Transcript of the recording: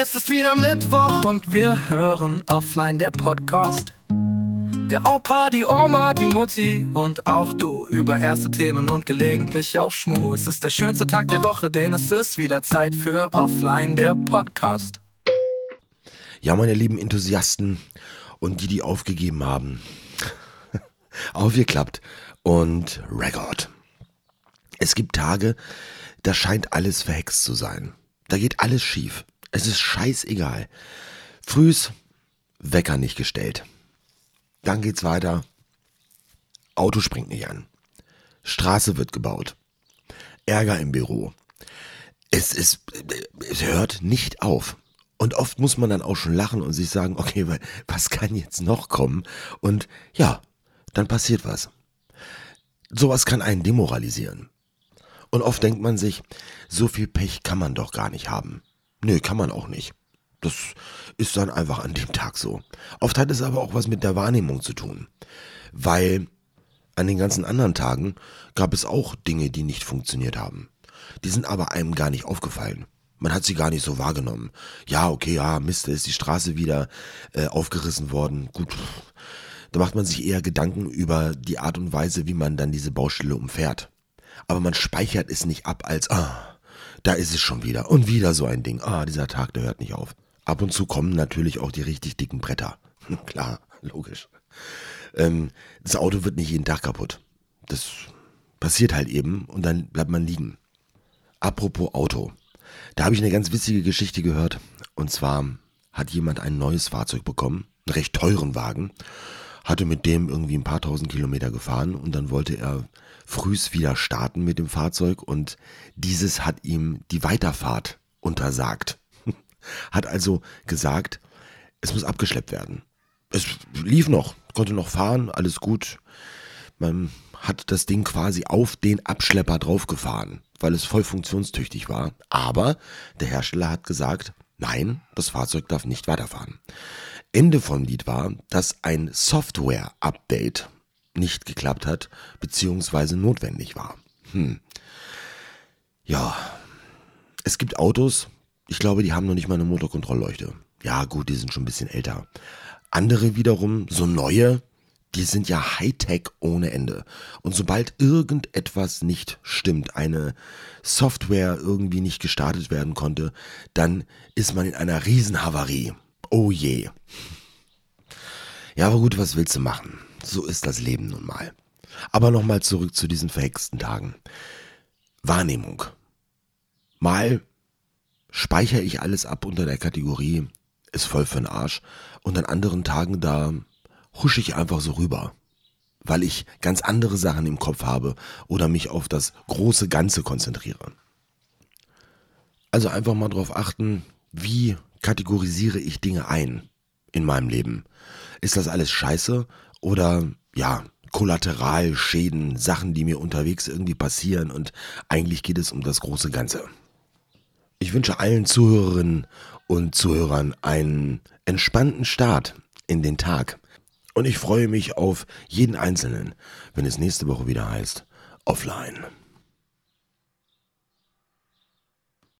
Es ist wieder Mittwoch und wir hören offline der Podcast. Der Opa, die Oma, die Mutti und auch du über erste Themen und gelegentlich auch Schmu. Es ist der schönste Tag der Woche, denn es ist wieder Zeit für offline der Podcast. Ja, meine lieben Enthusiasten und die aufgegeben haben. Aufgeklappt und Record. Es gibt Tage, da scheint alles verhext zu sein. Da geht alles schief. Es ist scheißegal. Frühs Wecker nicht gestellt. Dann geht's weiter. Auto springt nicht an. Straße wird gebaut. Ärger im Büro. Es hört nicht auf. Und oft muss man dann auch schon lachen und sich sagen, okay, was kann jetzt noch kommen? Und ja, dann passiert was. Sowas kann einen demoralisieren. Und oft denkt man sich, so viel Pech kann man doch gar nicht haben. Nö, kann man auch nicht. Das ist dann einfach an dem Tag so. Oft hat es aber auch was mit der Wahrnehmung zu tun. Weil an den ganzen anderen Tagen gab es auch Dinge, die nicht funktioniert haben. Die sind aber einem gar nicht aufgefallen. Man hat sie gar nicht so wahrgenommen. Ja, okay, ja, Mist, da ist die Straße wieder aufgerissen worden. Gut, da macht man sich eher Gedanken über die Art und Weise, wie man dann diese Baustelle umfährt. Aber man speichert es nicht ab als, da ist es schon wieder. Und wieder so ein Ding. Dieser Tag, der hört nicht auf. Ab und zu kommen natürlich auch die richtig dicken Bretter. Klar, logisch. Das Auto wird nicht jeden Tag kaputt. Das passiert halt eben und dann bleibt man liegen. Apropos Auto. Da habe ich eine ganz witzige Geschichte gehört. Und zwar hat jemand ein neues Fahrzeug bekommen. Einen recht teuren Wagen. Hatte mit dem irgendwie ein paar tausend Kilometer gefahren und dann wollte er frühs wieder starten mit dem Fahrzeug und dieses hat ihm die Weiterfahrt untersagt. Hat also gesagt, es muss abgeschleppt werden. Es lief noch, konnte noch fahren, alles gut. Man hat das Ding quasi auf den Abschlepper draufgefahren, weil es voll funktionstüchtig war. Aber der Hersteller hat gesagt, nein, das Fahrzeug darf nicht weiterfahren. Ende vom Lied war, dass ein Software-Update nicht geklappt hat, beziehungsweise notwendig war. Ja, es gibt Autos, ich glaube, die haben noch nicht mal eine Motorkontrollleuchte. Ja gut, die sind schon ein bisschen älter. Andere wiederum, so neue, die sind ja Hightech ohne Ende. Und sobald irgendetwas nicht stimmt, eine Software irgendwie nicht gestartet werden konnte, dann ist man in einer Riesenhavarie. Oh je. Ja, aber gut, was willst du machen? So ist das Leben nun mal. Aber nochmal zurück zu diesen verhexten Tagen. Wahrnehmung. Mal speichere ich alles ab unter der Kategorie, ist voll für den Arsch. Und an anderen Tagen, da husche ich einfach so rüber. Weil ich ganz andere Sachen im Kopf habe oder mich auf das große Ganze konzentriere. Also einfach mal drauf achten, wie kategorisiere ich Dinge ein in meinem Leben. Ist das alles scheiße oder ja, Kollateralschäden, Sachen, die mir unterwegs irgendwie passieren und eigentlich geht es um das große Ganze. Ich wünsche allen Zuhörerinnen und Zuhörern einen entspannten Start in den Tag und ich freue mich auf jeden Einzelnen, wenn es nächste Woche wieder heißt Offline.